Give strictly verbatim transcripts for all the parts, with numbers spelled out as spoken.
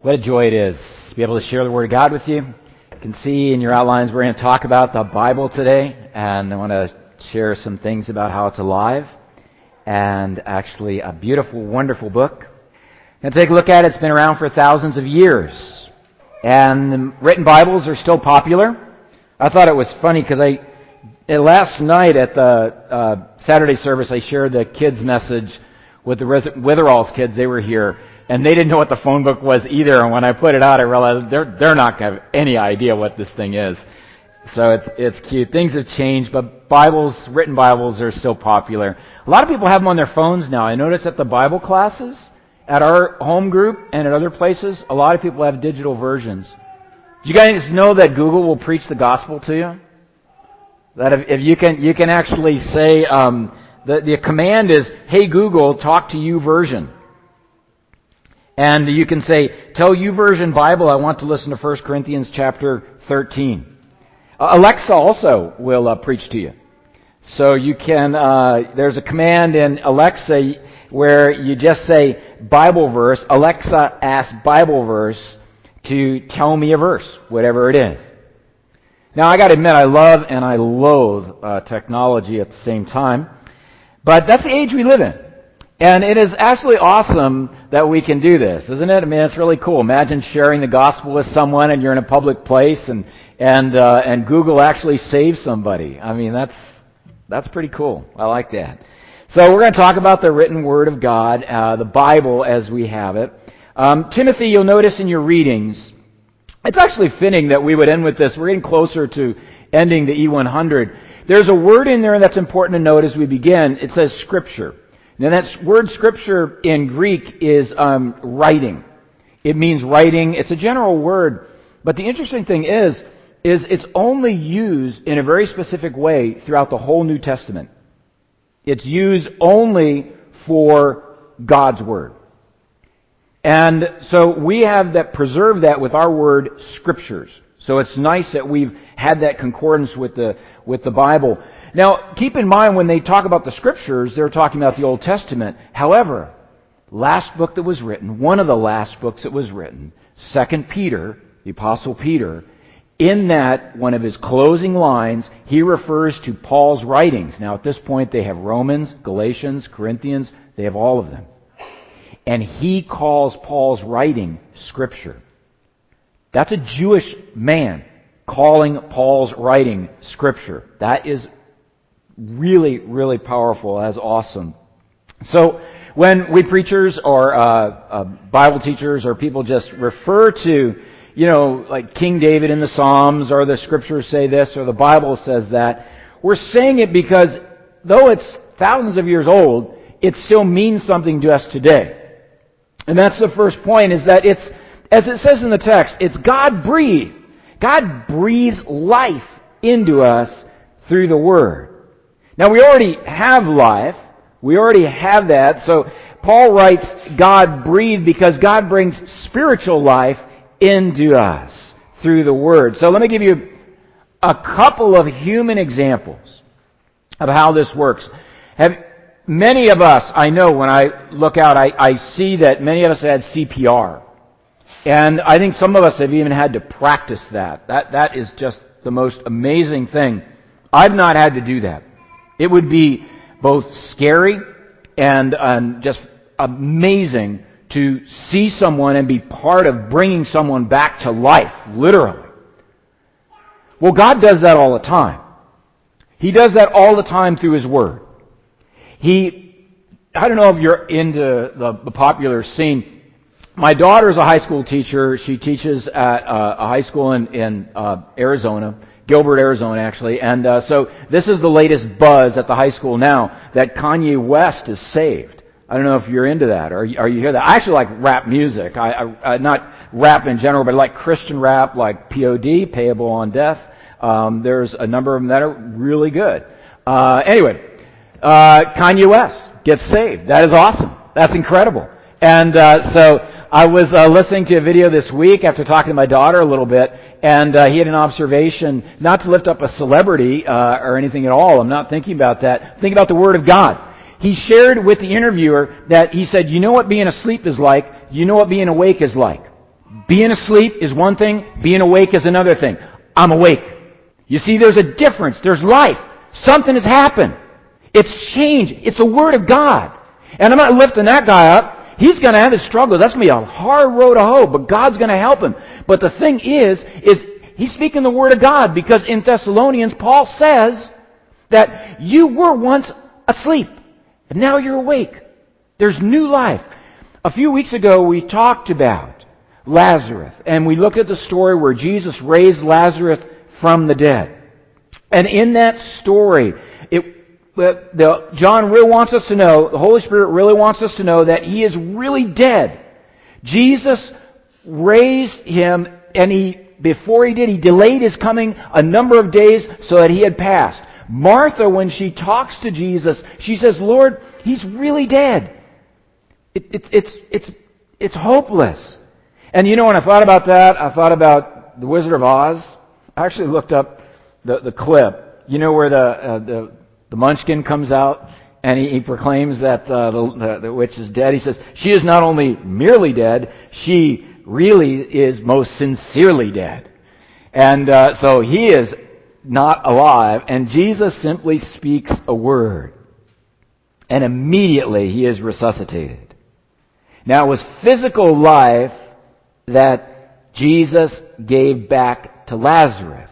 What a joy it is to be able to share the Word of God with you. You can see in your outlines we're going to talk about the Bible today, and I want to share some things about how it's alive and actually a beautiful, wonderful book. And take a look at it. It's been around for thousands of years, and written Bibles are still popular. I thought it was funny because I last night at the uh, Saturday service I shared the kids' message with the Witherall's kids. They were here. And they didn't know what the phone book was either. And when I put it out, I realized they're they're not going to have any idea what this thing is. So it's it's cute. Things have changed, but Bibles, written Bibles, are still popular. A lot of people have them on their phones now. I notice at the Bible classes, at our home group, and at other places, a lot of people have digital versions. Do you guys know that Google will preach the gospel to you? That if, if you can you can actually say um, the the command is, "Hey Google, talk to YouVersion." And you can say, tell YouVersion Bible I want to listen to First Corinthians chapter thirteen. Uh, Alexa also will uh, preach to you. So you can, uh, there's a command in Alexa where you just say Bible verse. Alexa asks Bible verse to tell me a verse, whatever it is. Now I gotta admit, I love and I loathe uh, technology at the same time. But that's the age we live in. And it is absolutely awesome that we can do this, isn't it? I mean, it's really cool. Imagine sharing the gospel with someone and you're in a public place and and uh, and Google actually saves somebody. I mean, that's that's pretty cool. I like that. So we're going to talk about the written Word of God, uh, the Bible as we have it. Um, Timothy, you'll notice in your readings, it's actually fitting that we would end with this. We're getting closer to ending the E one hundred. There's a word in there that's important to note as we begin. It says Scripture. Now that word Scripture in Greek is um, writing. It means writing. It's a general word. But the interesting thing is, is it's only used in a very specific way throughout the whole New Testament. It's used only for God's Word. And so we have that, preserved that with our word Scriptures. So it's nice that we've had that concordance with the, with the Bible. Now, keep in mind when they talk about the Scriptures, they're talking about the Old Testament. However, last book that was written, one of the last books that was written, Second Peter, the Apostle Peter, in that, one of his closing lines, he refers to Paul's writings. Now, at this point, they have Romans, Galatians, Corinthians, they have all of them. And he calls Paul's writing Scripture. That's a Jewish man calling Paul's writing Scripture. That is really, really powerful. That's awesome. So when we preachers or uh, uh, Bible teachers or people just refer to, you know, like King David in the Psalms or the Scriptures say this or the Bible says that, we're saying it because though it's thousands of years old, it still means something to us today. And that's the first point, is that it's, as it says in the text, it's God-breathed. God breathes life into us through the Word. Now, we already have life. We already have that. So, Paul writes, God breathed, because God brings spiritual life into us through the Word. So, let me give you a couple of human examples of how this works. Have many of us, I know when I look out, I, I see that many of us had C P R. And I think some of us have even had to practice that. That that is just the most amazing thing. I've not had to do that. It would be both scary and um, just amazing to see someone and be part of bringing someone back to life, literally. Well, God does that all the time. He does that all the time through His Word. He, I don't know if you're into the, the popular scene. My daughter's a high school teacher. She teaches at uh, a high school in, in uh, Arizona. Gilbert, Arizona, actually. And uh, so this is the latest buzz at the high school now, that Kanye West is saved. I don't know if you're into that, or are you hear that? I actually like rap music. I, I, I not rap in general, but I like Christian rap, like P O D, Payable on Death. Um, there's a number of them that are really good. Uh, anyway, uh, Kanye West gets saved. That is awesome. That's incredible. And uh, so I was uh, listening to a video this week after talking to my daughter a little bit. And uh, he had an observation, not to lift up a celebrity uh, or anything at all. I'm not thinking about that. Think about the Word of God. He shared with the interviewer that he said, you know what being asleep is like? You know what being awake is like? Being asleep is one thing, being awake is another thing. I'm awake. You see, there's a difference. There's life. Something has happened. It's changed. It's the Word of God. And I'm not lifting that guy up. He's going to have his struggles. That's going to be a hard road to hoe, but God's going to help him. But the thing is, is he's speaking the Word of God, because in Thessalonians, Paul says that you were once asleep, and now you're awake. There's new life. A few weeks ago, we talked about Lazarus, and we looked at the story where Jesus raised Lazarus from the dead. And in that story, it But the, John really wants us to know, the Holy Spirit really wants us to know that he is really dead. Jesus raised him, and he, before he did, he delayed his coming a number of days so that he had passed. Martha, when she talks to Jesus, she says, Lord, he's really dead. It, it, it's, it's, it's hopeless. And you know, when I thought about that, I thought about The Wizard of Oz. I actually looked up the, the clip. You know where the, uh, the, The Munchkin comes out and he, he proclaims that uh, the, the, the witch is dead. He says, she is not only merely dead, she really is most sincerely dead. And uh, so he is not alive, and Jesus simply speaks a word, and immediately he is resuscitated. Now, it was physical life that Jesus gave back to Lazarus,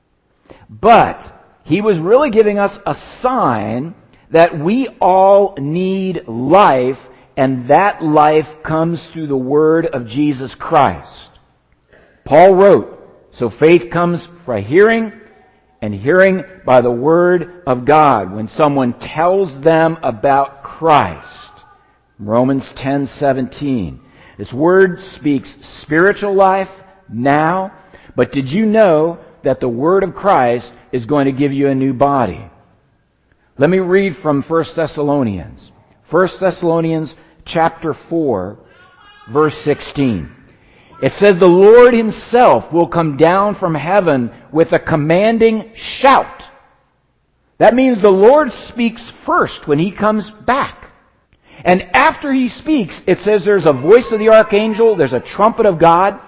but he was really giving us a sign that we all need life, and that life comes through the word of Jesus Christ. Paul wrote, so faith comes by hearing, and hearing by the word of God. When someone tells them about Christ. Romans ten seventeen. This word speaks spiritual life now, but did you know that the word of Christ is going to give you a new body? Let me read from First Thessalonians. First Thessalonians chapter four, verse sixteen. It says, the Lord himself will come down from heaven with a commanding shout. That means the Lord speaks first when he comes back. And after he speaks, it says there's a voice of the archangel, there's a trumpet of God,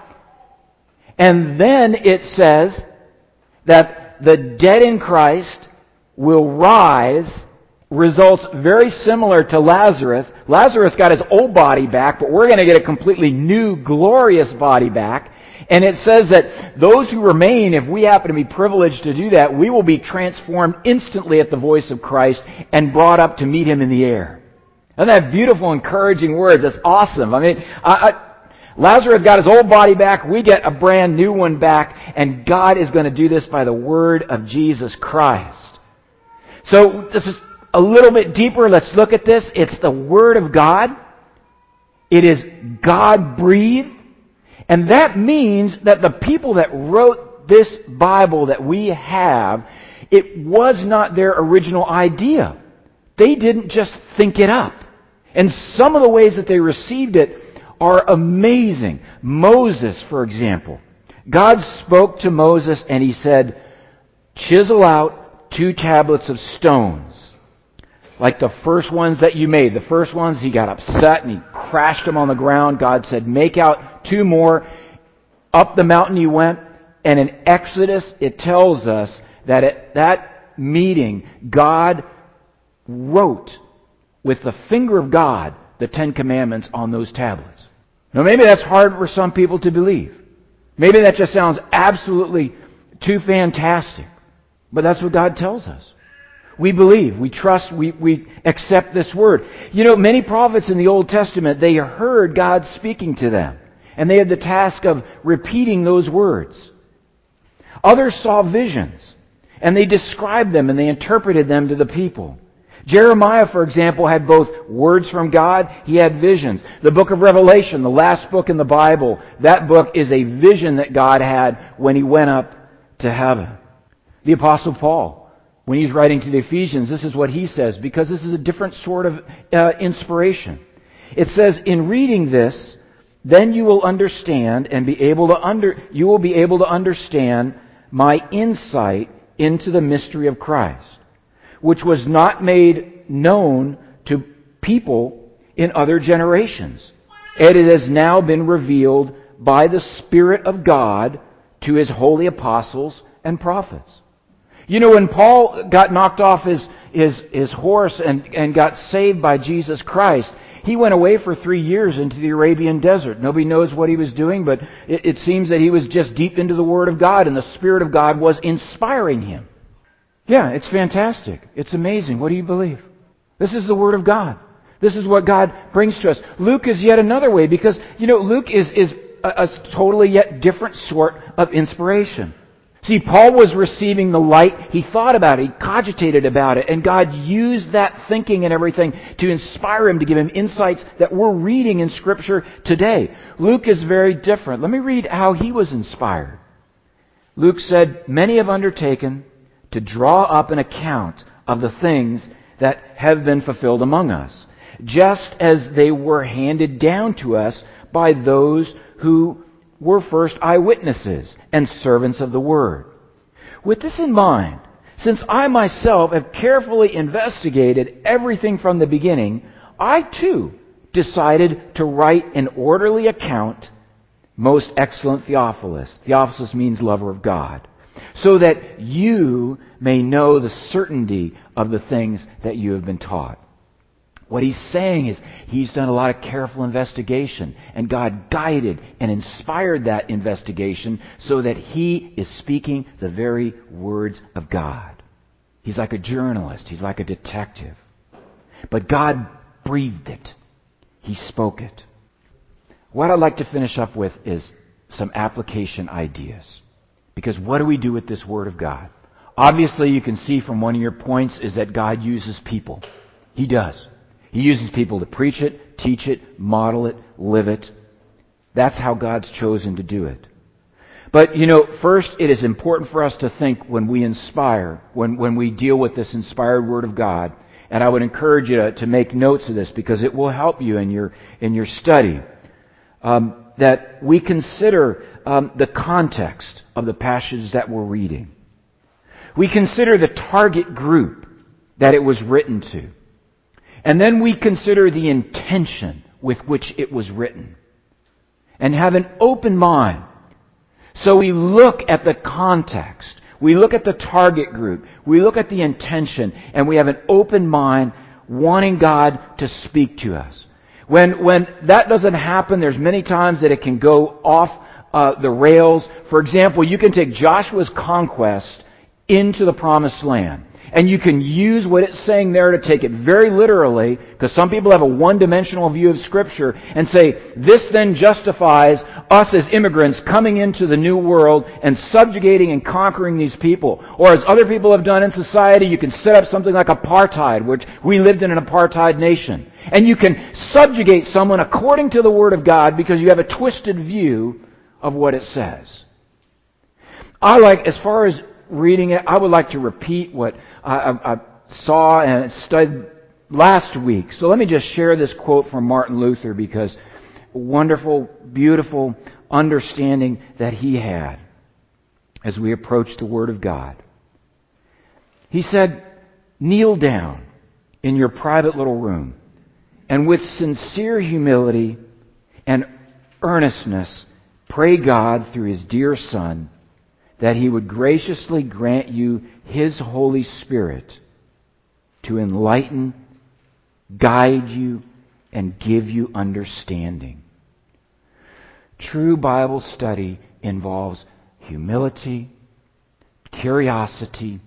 and then it says that the dead in Christ will rise. Results very similar to Lazarus. Lazarus got his old body back, but we're going to get a completely new, glorious body back. And it says that those who remain, if we happen to be privileged to do that, we will be transformed instantly at the voice of Christ and brought up to meet him in the air. Isn't that beautiful, encouraging words? That's awesome. I mean, I, I, Lazarus got his old body back. We get a brand new one back. And God is going to do this by the word of Jesus Christ. So this is a little bit deeper. Let's look at this. It's the Word of God. It is God-breathed. And that means that the people that wrote this Bible that we have, it was not their original idea. They didn't just think it up. And some of the ways that they received it are amazing. Moses, for example. God spoke to Moses and he said, chisel out two tablets of stones. Like the first ones that you made. The first ones, he got upset and he crashed them on the ground. God said, make out two more. Up the mountain he went. And in Exodus, it tells us that at that meeting, God wrote with the finger of God the Ten Commandments on those tablets. Now maybe that's hard for some people to believe. Maybe that just sounds absolutely too fantastic. But that's what God tells us. We believe, we trust, we, we accept this word. You know, many prophets in the Old Testament, they heard God speaking to them. And they had the task of repeating those words. Others saw visions. And they described them and they interpreted them to the people. Jeremiah, for example, had both words from God, he had visions. The book of Revelation, the last book in the Bible, that book is a vision that God had when he went up to heaven. The Apostle Paul, when he's writing to the Ephesians, this is what he says, because this is a different sort of uh, inspiration. It says, in reading this, then you will understand and be able to under, you will be able to understand my insight into the mystery of Christ, which was not made known to people in other generations. It has now been revealed by the Spirit of God to His holy apostles and prophets. You know, when Paul got knocked off his, his, his horse and, and got saved by Jesus Christ, he went away for three years into the Arabian desert. Nobody knows what he was doing, but it, it seems that he was just deep into the Word of God, and the Spirit of God was inspiring him. Yeah, it's fantastic. It's amazing. What do you believe? This is the Word of God. This is what God brings to us. Luke is yet another way, because, you know, Luke is, is a, a totally yet different sort of inspiration. See, Paul was receiving the light. He thought about it. He cogitated about it. And God used that thinking and everything to inspire him, to give him insights that we're reading in Scripture today. Luke is very different. Let me read how he was inspired. Luke said, "Many have undertaken to draw up an account of the things that have been fulfilled among us, just as they were handed down to us by those who were first eyewitnesses and servants of the Word. With this in mind, since I myself have carefully investigated everything from the beginning, I too decided to write an orderly account, most excellent Theophilus." Theophilus means lover of God. "So that you may know the certainty of the things that you have been taught." What he's saying is he's done a lot of careful investigation, and God guided and inspired that investigation so that he is speaking the very words of God. He's like a journalist. He's like a detective. But God breathed it. He spoke it. What I'd like to finish up with is some application ideas. Because what do we do with this Word of God? Obviously, you can see from one of your points is that God uses people. He does. He uses people to preach it, teach it, model it, live it. That's how God's chosen to do it. But, you know, first, it is important for us to think when we inspire, when, when we deal with this inspired Word of God. And I would encourage you to, to make notes of this because it will help you in your, in your study. Um, that we consider um, the context of the passages that we're reading. We consider the target group that it was written to. And then we consider the intention with which it was written. And have an open mind. So we look at the context. We look at the target group. We look at the intention. And we have an open mind wanting God to speak to us. When, when that doesn't happen, there's many times that it can go off uh, the rails. For example, you can take Joshua's conquest into the Promised Land. And you can use what it's saying there to take it very literally, because some people have a one-dimensional view of Scripture, and say, this then justifies us as immigrants coming into the new world and subjugating and conquering these people. Or as other people have done in society, you can set up something like apartheid, which we lived in an apartheid nation. And you can subjugate someone according to the Word of God because you have a twisted view of what it says. I like, as far as reading it, I would like to repeat what I, I, I saw and studied last week. So let me just share this quote from Martin Luther, because wonderful, beautiful understanding that he had as we approach the Word of God. He said, "Kneel down in your private little room and with sincere humility and earnestness pray God through His dear Son that He would graciously grant you His Holy Spirit to enlighten, guide you, and give you understanding." True Bible study involves humility, curiosity,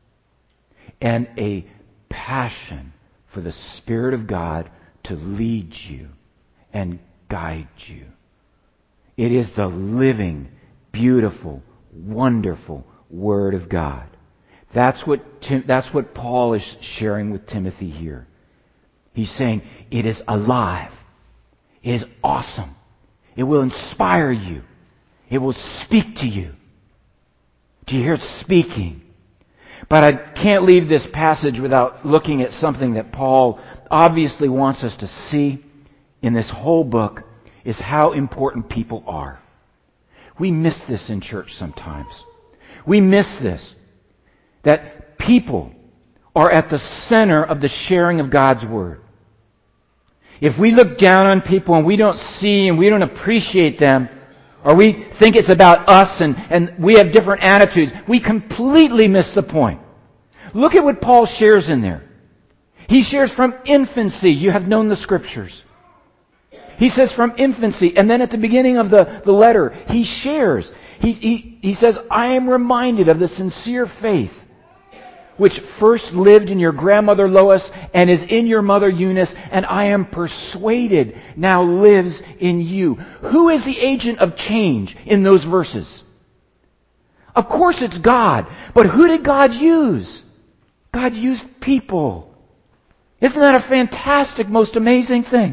and a passion for the Spirit of God to lead you and guide you. It is the living, beautiful, wonderful Word of God. That's what Tim, that's what Paul is sharing with Timothy here. He's saying it is alive. It is awesome. It will inspire you. It will speak to you. Do you hear it speaking? But I can't leave this passage without looking at something that Paul obviously wants us to see in this whole book, is how important people are. We miss this in church sometimes. We miss this. That people are at the center of the sharing of God's Word. If we look down on people and we don't see and we don't appreciate them, Or we think it's about us and, and we have different attitudes. We completely miss the point. Look at what Paul shares in there. He shares from infancy. You have known the Scriptures. He says from infancy. And then at the beginning of the, the letter, he shares. He, he, he says, I am reminded of the sincere faith which first lived in your grandmother Lois and is in your mother Eunice, and I am persuaded now lives in you. Who is the agent of change in those verses? Of course it's God. But who did God use? God used people. Isn't that a fantastic, most amazing thing?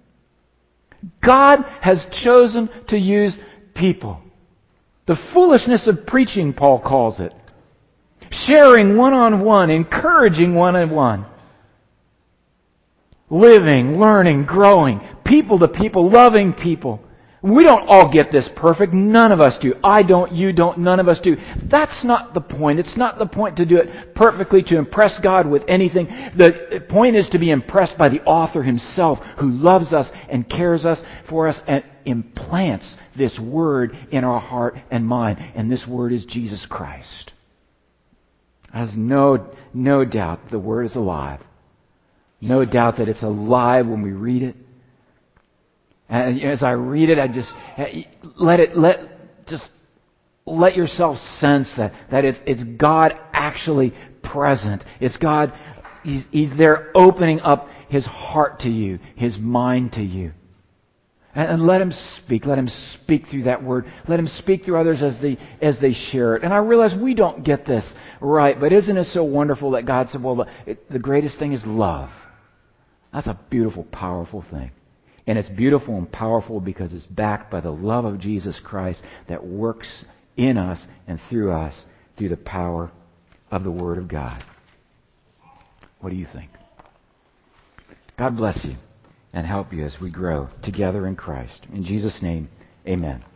God has chosen to use people. The foolishness of preaching, Paul calls it. Sharing one-on-one, encouraging one-on-one. Living, learning, growing. People to people, loving people. We don't all get this perfect. None of us do. I don't, you don't, none of us do. That's not the point. It's not the point to do it perfectly, to impress God with anything. The point is to be impressed by the author himself, who loves us and cares us for us and implants this word in our heart and mind. And this word is Jesus Christ. There's no, no doubt the Word is alive. No doubt that it's alive when we read it. And as I read it, I just let it let just let yourself sense that that it's it's God actually present. It's God. He's He's there opening up His heart to you, His mind to you. And, and let Him speak. Let Him speak through that word. Let Him speak through others as they as they share it. And I realize we don't get this right, but isn't it so wonderful that God said, well, the, it, the greatest thing is love. That's a beautiful, powerful thing. And it's beautiful and powerful because it's backed by the love of Jesus Christ that works in us and through us through the power of the Word of God. What do you think? God bless you and help you as we grow together in Christ. In Jesus' name, amen.